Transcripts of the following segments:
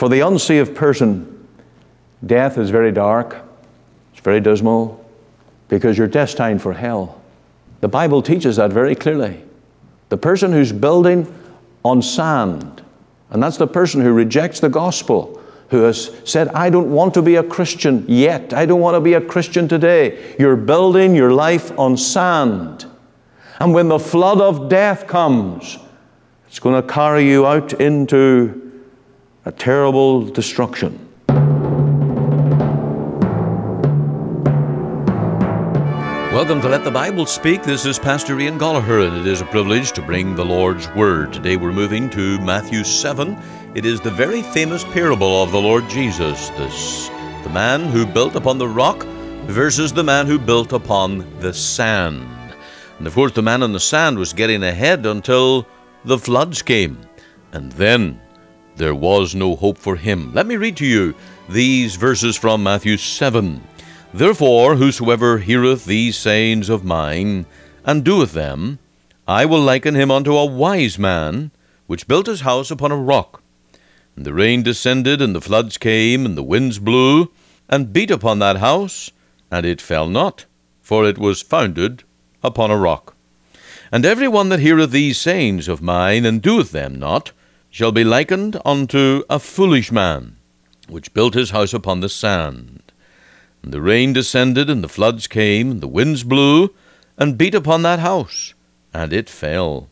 For the unsaved person, death is very dark, it's very dismal, because you're destined for hell. The Bible teaches that very clearly. The person who's building on sand, and that's the person who rejects the gospel, who has said, I don't want to be a Christian yet. I don't want to be a Christian today. You're building your life on sand. And when the flood of death comes, it's going to carry you out into a terrible destruction. Welcome to Let the Bible Speak. This is Pastor Ian Gallagher, and it is a privilege to bring the Lord's Word. Today we're moving to Matthew 7. It is the very famous parable of the Lord Jesus. The man who built upon the rock versus the man who built upon the sand. And of course the man on the sand was getting ahead until the floods came. And then there was no hope for him. Let me read to you these verses from Matthew 7. Therefore, whosoever heareth these sayings of mine, and doeth them, I will liken him unto a wise man, which built his house upon a rock. And the rain descended, and the floods came, and the winds blew, and beat upon that house, and it fell not, for it was founded upon a rock. And every one that heareth these sayings of mine, and doeth them not, shall be likened unto a foolish man, which built his house upon the sand. And the rain descended, and the floods came, and the winds blew, and beat upon that house, and it fell.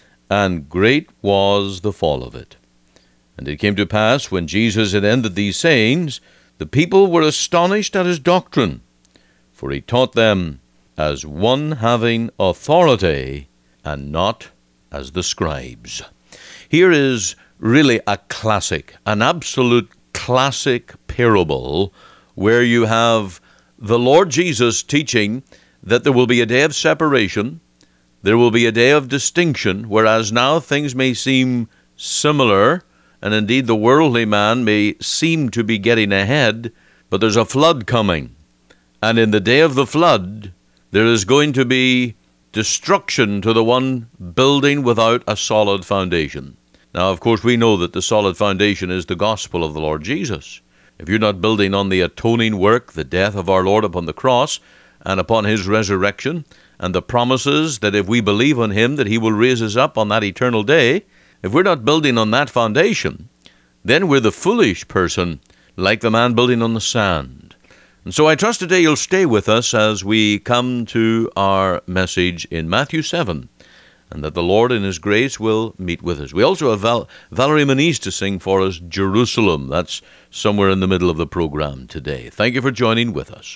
And great was the fall of it. And it came to pass, when Jesus had ended these sayings, the people were astonished at his doctrine, for he taught them as one having authority, and not as the scribes. Here is really a classic, an absolute classic parable, where you have the Lord Jesus teaching that there will be a day of separation, there will be a day of distinction, whereas now things may seem similar, and indeed the worldly man may seem to be getting ahead, but there's a flood coming. And in the day of the flood, there is going to be destruction to the one building without a solid foundation. Now, of course, we know that the solid foundation is the gospel of the Lord Jesus. If you're not building on the atoning work, the death of our Lord upon the cross, and upon his resurrection, and the promises that if we believe on him, that he will raise us up on that eternal day, if we're not building on that foundation, then we're the foolish person, like the man building on the sand. And so I trust today you'll stay with us as we come to our message in Matthew 7, and that the Lord in his grace will meet with us. We also have Valerie Moniz to sing for us, Jerusalem. That's somewhere in the middle of the program today. Thank you for joining with us.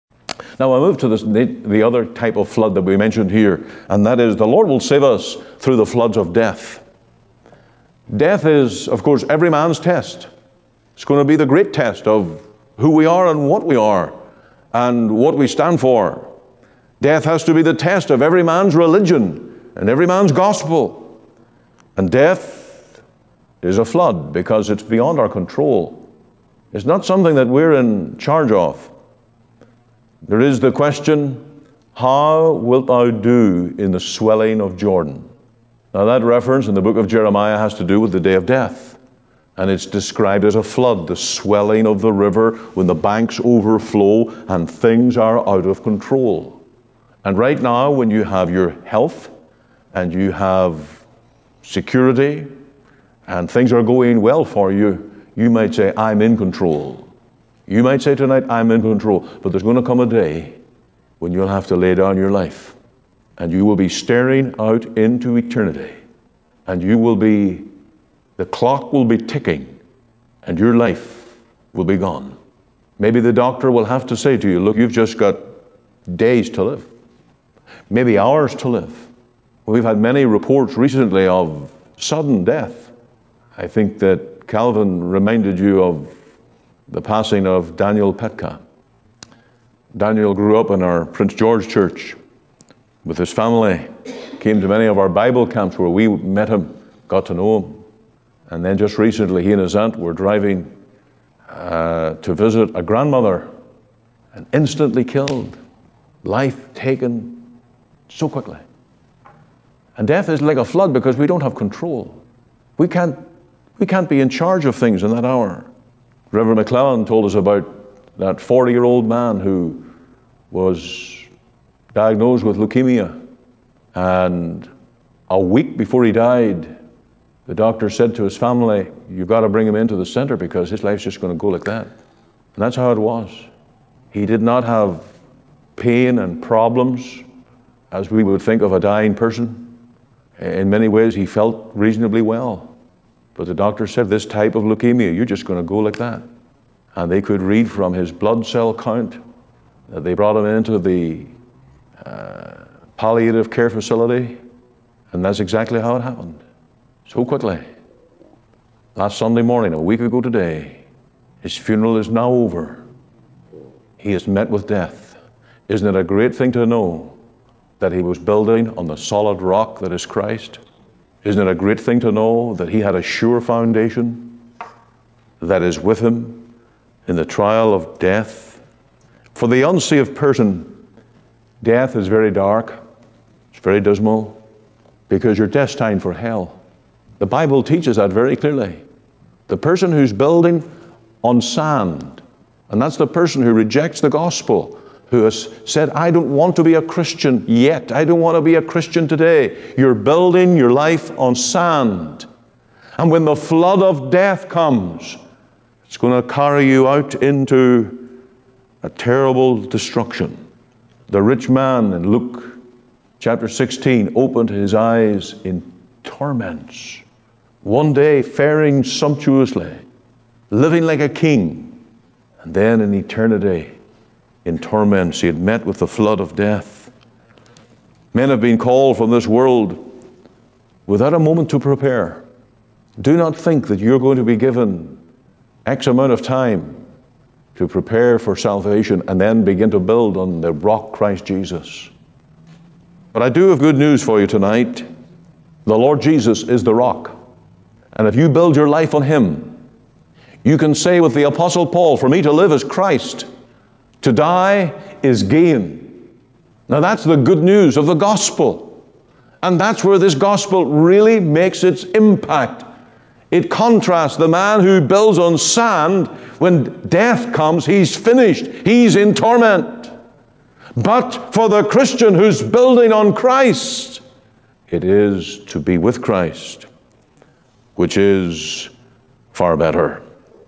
Now I move to the other type of flood that we mentioned here, and that is the Lord will save us through the floods of death. Death is, of course, every man's test. It's going to be the great test of who we are and what we stand for. Death has to be the test of every man's religion and every man's gospel. And death is a flood because it's beyond our control. It's not something that we're in charge of. There is the question, how wilt thou do in the swelling of Jordan? Now that reference in the book of Jeremiah has to do with the day of death. And it's described as a flood, the swelling of the river when the banks overflow and things are out of control. And right now, when you have your health and you have security and things are going well for you, you might say, I'm in control. You might say tonight, I'm in control. But there's going to come a day when you'll have to lay down your life and you will be staring out into eternity, and the clock will be ticking and your life will be gone. Maybe the doctor will have to say to you, look, you've just got days to live, maybe hours to live. We've had many reports recently of sudden death. I think that Calvin reminded you of the passing of Daniel Petka. Daniel grew up in our Prince George Church with his family, came to many of our Bible camps where we met him, got to know him. And then just recently, he and his aunt were driving to visit a grandmother and instantly killed. Life taken so quickly. And death is like a flood because we don't have control. We can't We can't be in charge of things in that hour. Reverend McClellan told us about that 40-year-old man who was diagnosed with leukemia. And a week before he died, the doctor said to his family, "You've got to bring him into the center because his life's just going to go like that." And that's how it was. He did not have pain and problems as we would think of a dying person. In many ways, he felt reasonably well. But the doctor said, "This type of leukemia, you're just going to go like that." And they could read from his blood cell count that they brought him into the palliative care facility. And that's exactly how it happened. So quickly. Last Sunday morning, a week ago today, his funeral is now over. He has met with death. Isn't it a great thing to know that he was building on the solid rock that is Christ? Isn't it a great thing to know that he had a sure foundation that is with him in the trial of death? For the unsaved person, death is very dark. It's very dismal because you're destined for hell. The Bible teaches that very clearly. The person who's building on sand, and that's the person who rejects the gospel, who has said, "I don't want to be a Christian yet. I don't want to be a Christian today." You're building your life on sand. And when the flood of death comes, it's going to carry you out into a terrible destruction. The rich man in Luke chapter 16 opened his eyes in torments. One day faring sumptuously, living like a king, and then in eternity in torments. He had met with the flood of death. Men have been called from this world without a moment to prepare. Do not think that you're going to be given X amount of time to prepare for salvation and then begin to build on the rock Christ Jesus. But I do have good news for you tonight. The Lord Jesus is the rock. And if you build your life on Him, you can say with the Apostle Paul, "For me to live is Christ, to die is gain." Now that's the good news of the gospel. And that's where this gospel really makes its impact. It contrasts the man who builds on sand. When death comes, he's finished. He's in torment. But for the Christian who's building on Christ, it is to be with Christ, which is far better.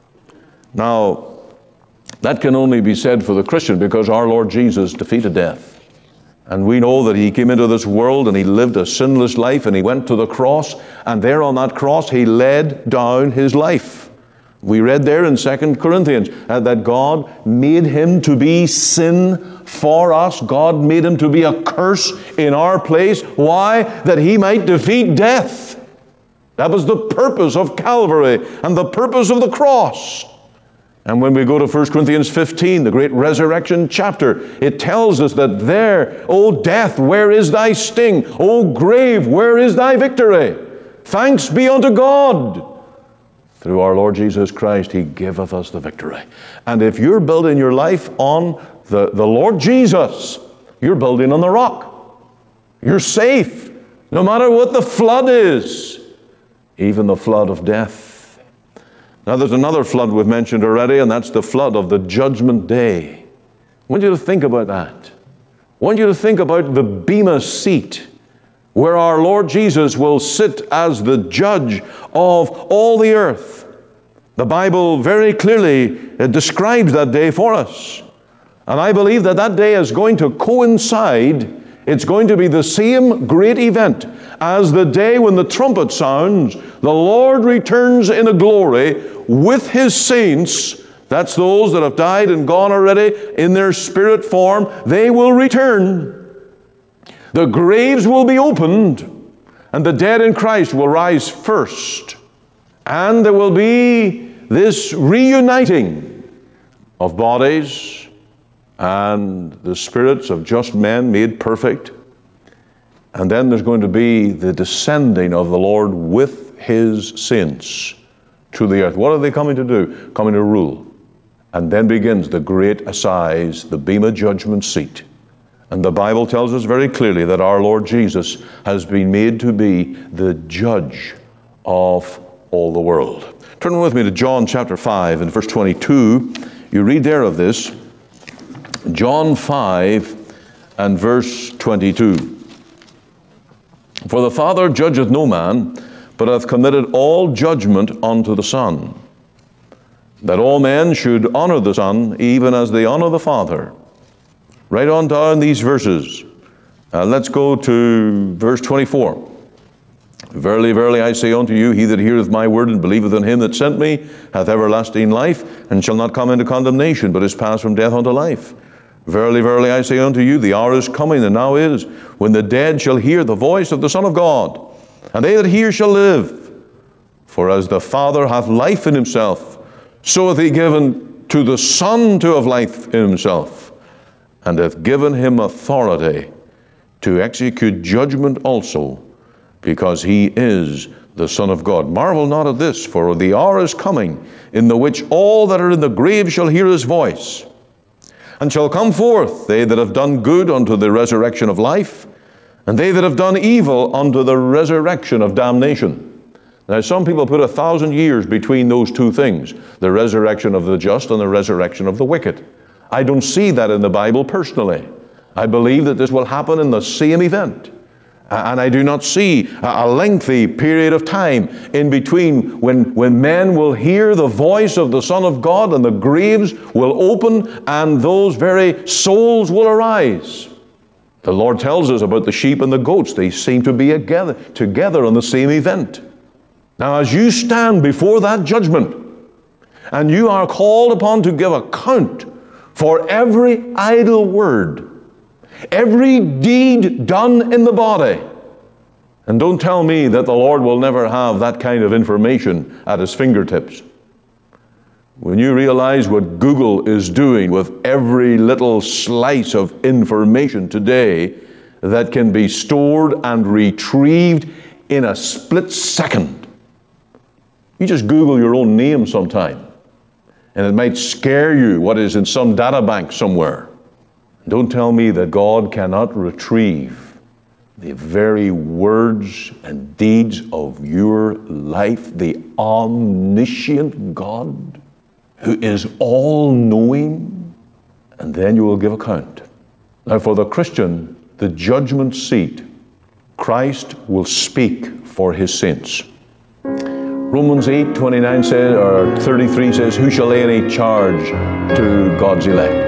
Now, that can only be said for the Christian because our Lord Jesus defeated death. And we know that He came into this world and He lived a sinless life and He went to the cross, and there on that cross He laid down His life. We read there in 2 Corinthians that God made Him to be sin for us. God made Him to be a curse in our place. Why? That He might defeat death. That was the purpose of Calvary and the purpose of the cross. And when we go to 1 Corinthians 15, the great resurrection chapter, it tells us that there, "O death, where is thy sting? O grave, where is thy victory? Thanks be unto God. Through our Lord Jesus Christ, He giveth us the victory." And if you're building your life on the Lord Jesus, you're building on the rock. You're safe, no matter what the flood is, even the flood of death. Now there's another flood we've mentioned already, and that's the flood of the judgment day. I want you to think about that. I want you to think about the Bema seat, where our Lord Jesus will sit as the judge of all the earth. The Bible very clearly describes that day for us. And I believe that that day is going to coincide, it's going to be the same great event as the day when the trumpet sounds, the Lord returns in a glory with His saints. That's those that have died and gone already in their spirit form. They will return. The graves will be opened, and the dead in Christ will rise first. And there will be this reuniting of bodies and the spirits of just men made perfect. And then there's going to be the descending of the Lord with His saints to the earth. What are they coming to do? Coming to rule. And then begins the great assize, the Bema judgment seat. And the Bible tells us very clearly that our Lord Jesus has been made to be the judge of all the world. Turn with me to John chapter 5 and verse 22. You read there of this. John 5 and verse 22. For the Father judgeth no man, but hath committed all judgment unto the Son, that all men should honor the Son, even as they honor the Father. Right on down these verses. Let's go to verse 24. Verily, verily, I say unto you, he that heareth my word and believeth on him that sent me hath everlasting life, and shall not come into condemnation, but is passed from death unto life. Verily, verily, I say unto you, the hour is coming, and now is, when the dead shall hear the voice of the Son of God, and they that hear shall live. For as the Father hath life in himself, so hath he given to the Son to have life in himself, and hath given him authority to execute judgment also, because he is the Son of God. Marvel not at this, for the hour is coming, in the which all that are in the grave shall hear his voice, and shall come forth, they that have done good unto the resurrection of life, and they that have done evil unto the resurrection of damnation. Now, some people put 1,000 years between those two things, the resurrection of the just and the resurrection of the wicked. I don't see that in the Bible personally. I believe that this will happen in the same event. And I do not see a lengthy period of time in between when men will hear the voice of the Son of God and the graves will open and those very souls will arise. The Lord tells us about the sheep and the goats. They seem to be together on the same event. Now, as you stand before that judgment and you are called upon to give account for every idle word, every deed done in the body. And don't tell me that the Lord will never have that kind of information at his fingertips. When you realize what Google is doing with every little slice of information today that can be stored and retrieved in a split second. You just Google your own name sometime, and it might scare you what is in some data bank somewhere. Don't tell me that God cannot retrieve the very words and deeds of your life, the omniscient God who is all-knowing, and then you will give account. Now, for the Christian, the judgment seat, Christ will speak for his saints. Romans 8:29 says, or 33 says, who shall lay any charge to God's elect?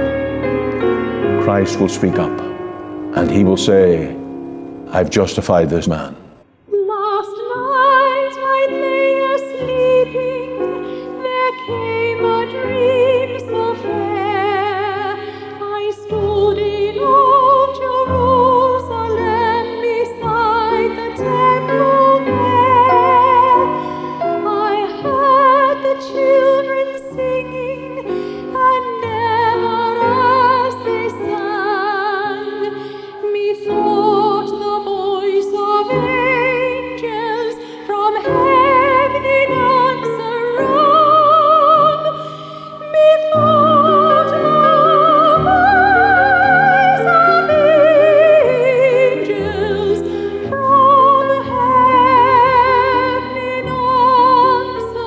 Christ will speak up, and he will say, I've justified this man. Last night while they were sleeping, there came a dream so fair. I stood in old Jerusalem beside the temple there. I heard the children singing, and never as they sang, methought the voice of angels from heaven in answer rung. Methought the voice of angels from heaven in answer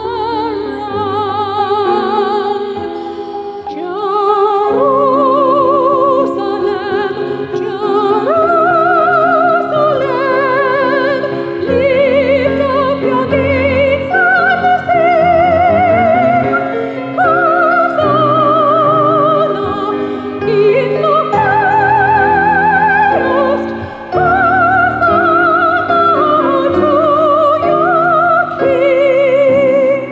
rung. Jerusalem, Jerusalem, lift up your gates and sing, Hosanna in the highest, Hosanna to your King.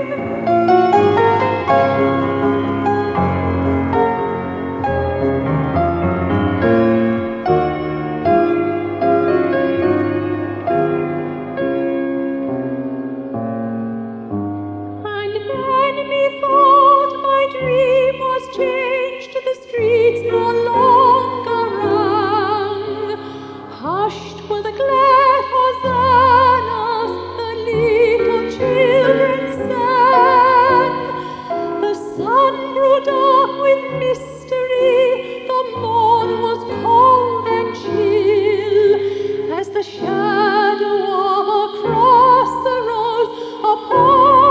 And then methought my dream was changed, the streets no longer rang. Hushed were the glad hosannas, the little children sang. The sun grew dark with mystery, the morn was cold and chill, as the shadow of a cross arose upon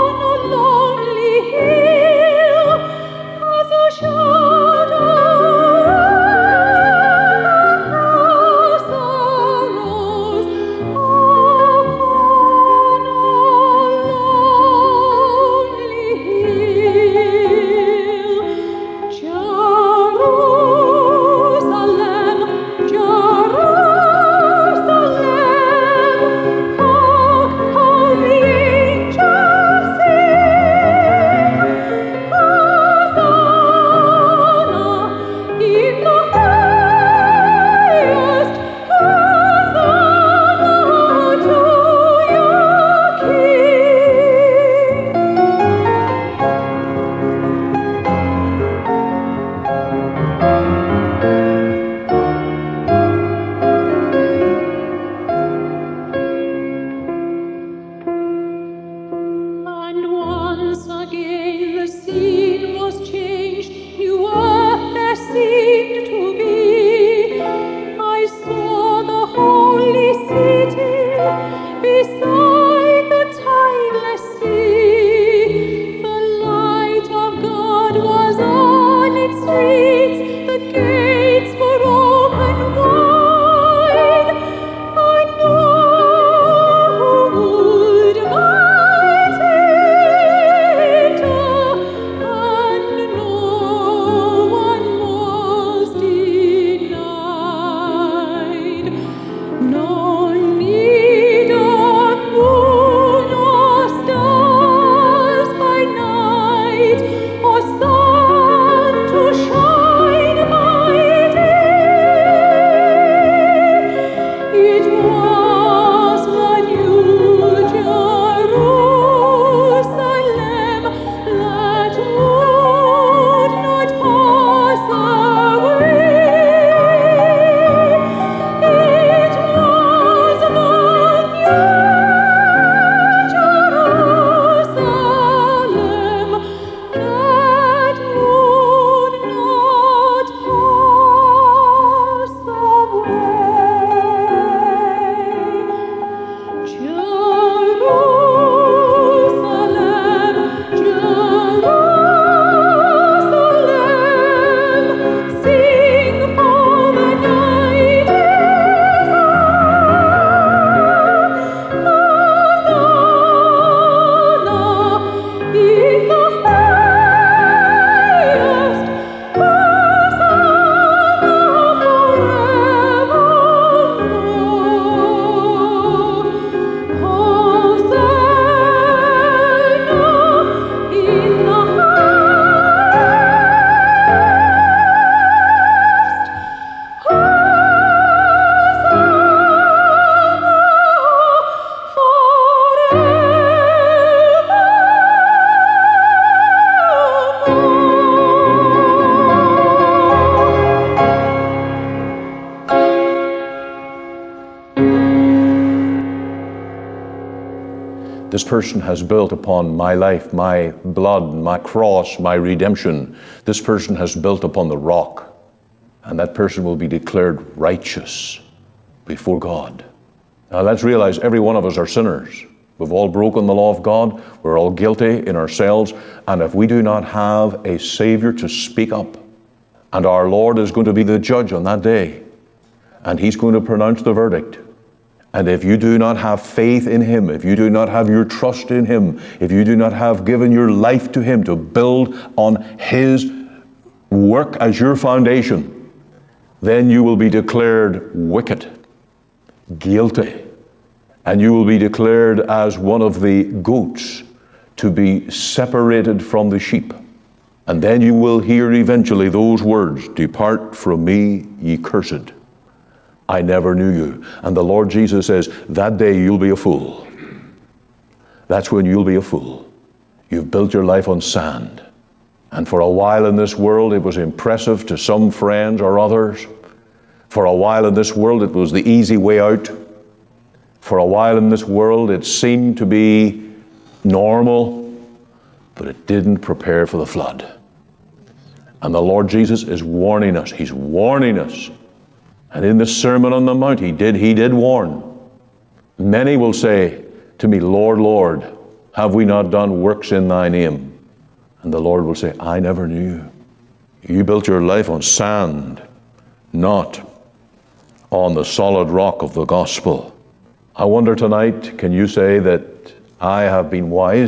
This person has built upon my life, my blood, my cross, my redemption. This person has built upon the rock. And that person will be declared righteous before God. Now let's realize every one of us are sinners. We've all broken the law of God. We're all guilty in ourselves. And if we do not have a Savior to speak up, and our Lord is going to be the judge on that day, and He's going to pronounce the verdict. And if you do not have faith in Him, if you do not have your trust in Him, if you do not have given your life to Him to build on His work as your foundation, then you will be declared wicked, guilty, and you will be declared as one of the goats to be separated from the sheep. And then you will hear eventually those words, "Depart from me, ye cursed. I never knew you." And the Lord Jesus says, that day you'll be a fool. That's when you'll be a fool. You've built your life on sand. And for a while in this world, it was impressive to some friends or others. For a while in this world, it was the easy way out. For a while in this world, it seemed to be normal, but it didn't prepare for the flood. And the Lord Jesus is warning us. He's warning us. And in the Sermon on the Mount, He did warn. Many will say to me, "Lord, Lord, have we not done works in Thy name?" And the Lord will say, "I never knew you. You built your life on sand, not on the solid rock of the gospel." I wonder tonight, can you say that I have been wise?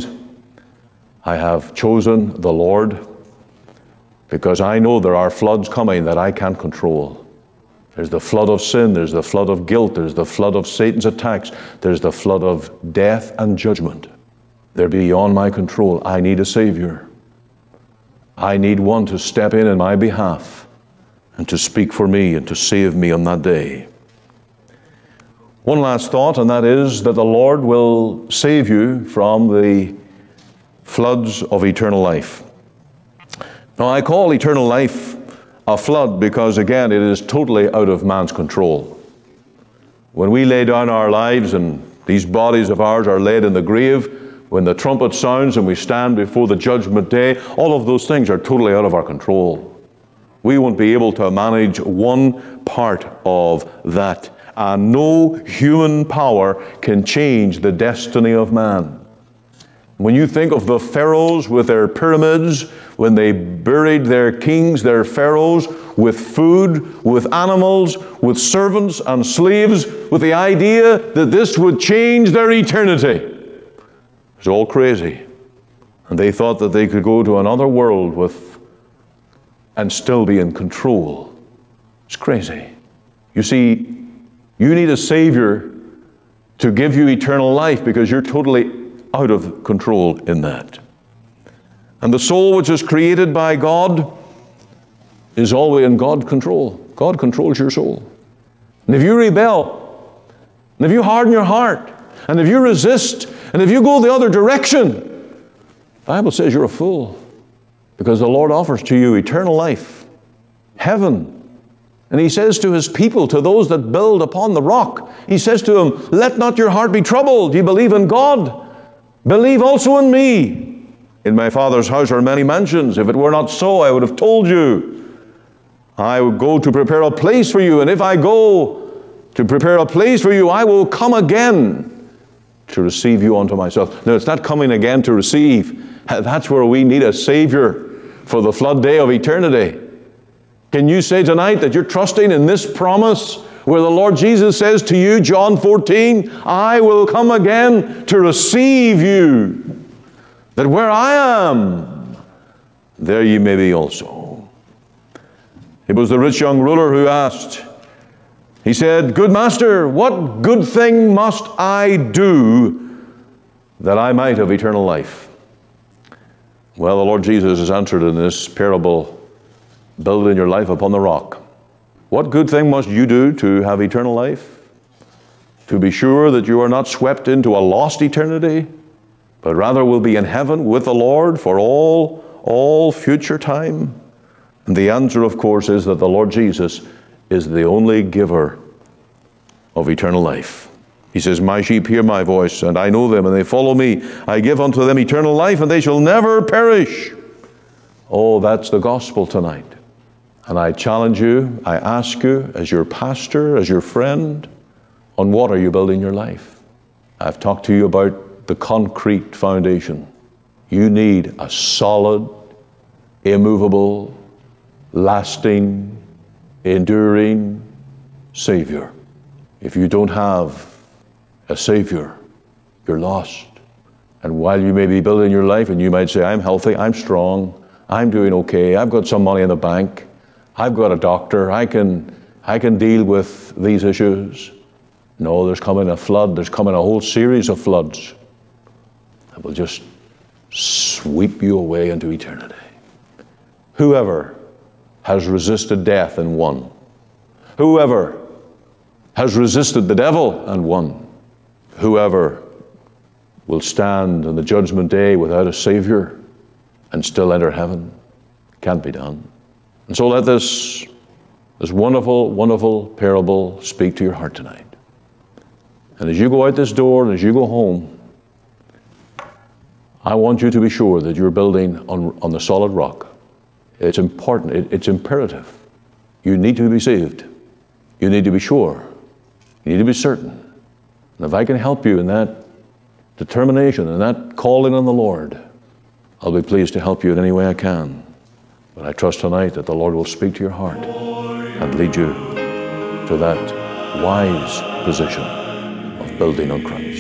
I have chosen the Lord, because I know there are floods coming that I can't control. There's the flood of sin, there's the flood of guilt, there's the flood of Satan's attacks, there's the flood of death and judgment. They're beyond my control. I need a Savior. I need one to step in my behalf and to speak for me and to save me on that day. One last thought, and that is that the Lord will save you from the floods of eternal life. Now, I call eternal life a flood because, again, it is totally out of man's control. When we lay down our lives and these bodies of ours are laid in the grave, when the trumpet sounds and we stand before the judgment day, all of those things are totally out of our control. We won't be able to manage one part of that. And no human power can change the destiny of man. When you think of the pharaohs with their pyramids, when they buried their kings, their pharaohs, with food, with animals, with servants and slaves, with the idea that this would change their eternity. It was all crazy. And they thought that they could go to another world and still be in control. It's crazy. You see, you need a Savior to give you eternal life because you're totally out of control in that. And the soul which is created by God is always in God's control. God controls your soul. And if you rebel, and if you harden your heart, and if you resist, and if you go the other direction, the Bible says you're a fool. Because the Lord offers to you eternal life, heaven. And He says to His people, to those that build upon the rock, He says to them, "Let not your heart be troubled. You believe in God. Believe also in me. In my Father's house are many mansions. If it were not so, I would have told you. I would go to prepare a place for you. And if I go to prepare a place for you, I will come again to receive you unto myself." Now, it's not coming again to receive. That's where we need a Savior for the flood day of eternity. Can you say tonight that you're trusting in this promise where the Lord Jesus says to you, John 14, "I will come again to receive you, that where I am, there ye may be also." It was the rich young ruler who asked, he said, "Good master, what good thing must I do that I might have eternal life?" Well, the Lord Jesus has answered in this parable, building your life upon the rock. What good thing must you do to have eternal life? To be sure that you are not swept into a lost eternity, but rather will be in heaven with the Lord for all future time? And the answer, of course, is that the Lord Jesus is the only giver of eternal life. He says, my sheep hear my voice, and I know them, and they follow me. I give unto them eternal life, and they shall never perish. Oh, that's the gospel tonight. And I challenge you, I ask you, as your pastor, as your friend, on what are you building your life? I've talked to you about the concrete foundation. You need a solid, immovable, lasting, enduring Savior. If you don't have a Savior, you're lost. And while you may be building your life and you might say, I'm healthy, I'm strong, I'm doing okay, I've got some money in the bank, I've got a doctor, I can deal with these issues. No, there's coming a flood, there's coming a whole series of floods that will just sweep you away into eternity. Whoever has resisted death and won, whoever has resisted the devil and won, whoever will stand on the judgment day without a Savior and still enter heaven, can't be done. And so let this wonderful, wonderful parable speak to your heart tonight. And as you go out this door and as you go home, I want you to be sure that you're building on the solid rock. It's important, it's imperative. You need to be saved. You need to be sure. You need to be certain. And if I can help you in that determination and that calling on the Lord, I'll be pleased to help you in any way I can. But I trust tonight that the Lord will speak to your heart and lead you to that wise position of building on Christ.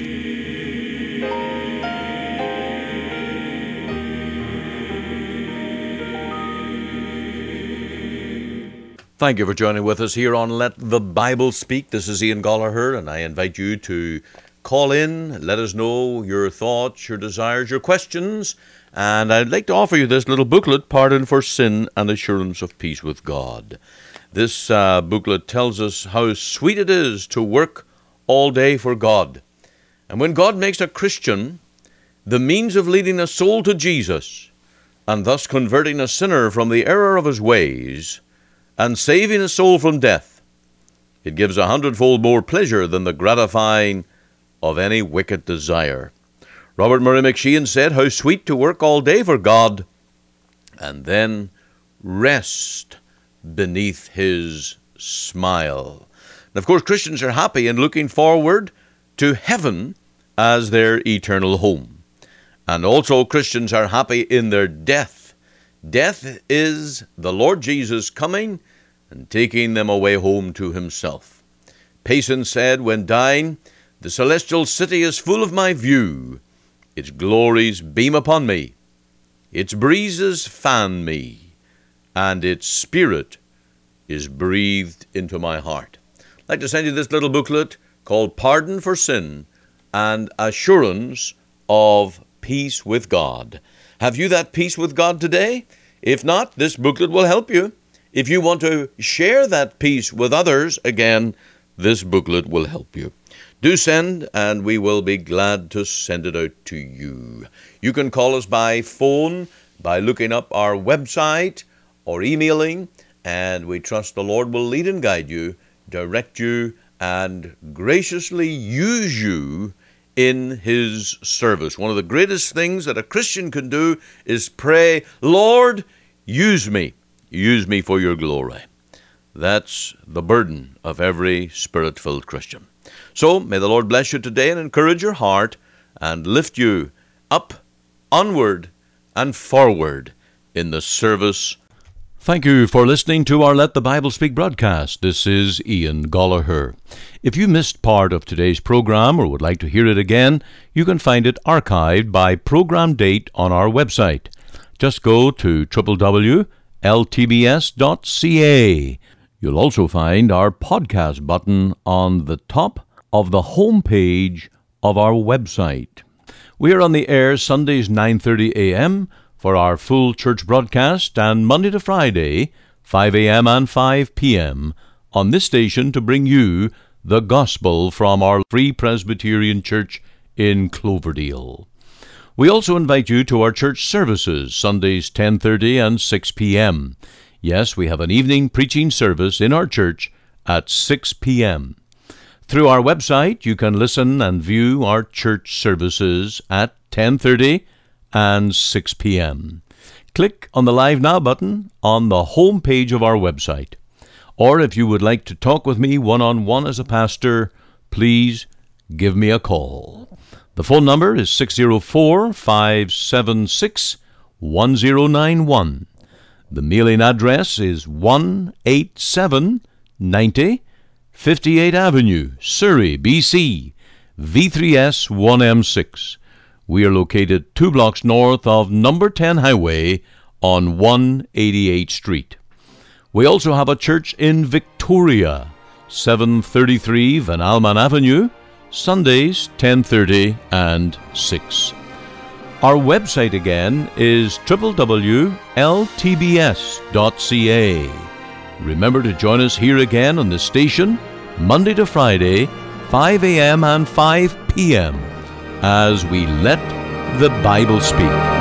Thank you for joining with us here on Let the Bible Speak. This is Ian Gollaher, and I invite you to call in, let us know your thoughts, your desires, your questions, and I'd like to offer you this little booklet, Pardon for Sin and Assurance of Peace with God. This booklet tells us how sweet it is to work all day for God. And when God makes a Christian the means of leading a soul to Jesus, and thus converting a sinner from the error of his ways, and saving a soul from death, it gives 100-fold more pleasure than the gratifying of any wicked desire. Robert Murray McSheen said, how sweet to work all day for God, and then rest beneath his smile. And of course, Christians are happy and looking forward to heaven as their eternal home. And also Christians are happy in their death. Death is the Lord Jesus coming and taking them away home to himself. Payson said, when dying, the celestial city is full of my view. Its glories beam upon me. Its breezes fan me. And its spirit is breathed into my heart. I'd like to send you this little booklet called Pardon for Sin and Assurance of Peace with God. Have you that peace with God today? If not, this booklet will help you. If you want to share that peace with others, again, this booklet will help you. Do send, and we will be glad to send it out to you. You can call us by phone, by looking up our website, or emailing, and we trust the Lord will lead and guide you, direct you, and graciously use you in his service. One of the greatest things that a Christian can do is pray, Lord, use me for your glory. That's the burden of every Spirit-filled Christian. So, may the Lord bless you today and encourage your heart and lift you up, onward, and forward in the service. Thank you for listening to our Let the Bible Speak broadcast. This is Ian Gollaher. If you missed part of today's program or would like to hear it again, you can find it archived by program date on our website. Just go to www.ltbs.ca. You'll also find our podcast button on the top of the home page of our website. We are on the air Sundays 9:30 a.m. for our full church broadcast, and Monday to Friday 5 a.m. and 5 p.m. on this station to bring you the gospel from our Free Presbyterian Church in Cloverdale. We also invite you to our church services Sundays 10:30 and 6 p.m. Yes, we have an evening preaching service in our church at 6 p.m. Through our website, you can listen and view our church services at 10:30 and 6 p.m. Click on the Live Now button on the home page of our website. Or if you would like to talk with me one-on-one as a pastor, please give me a call. The phone number is 604-576-1091. The mailing address is 18790 58 Avenue, Surrey, BC, V3S 1M6. We are located 2 blocks north of number 10 Highway on 188th Street. We also have a church in Victoria, 733 Van Alman Avenue, Sundays 10:30 and 6. Our website again is www.ltbs.ca. Remember to join us here again on the station, Monday to Friday, 5 a.m. and 5 p.m., as we let the Bible speak.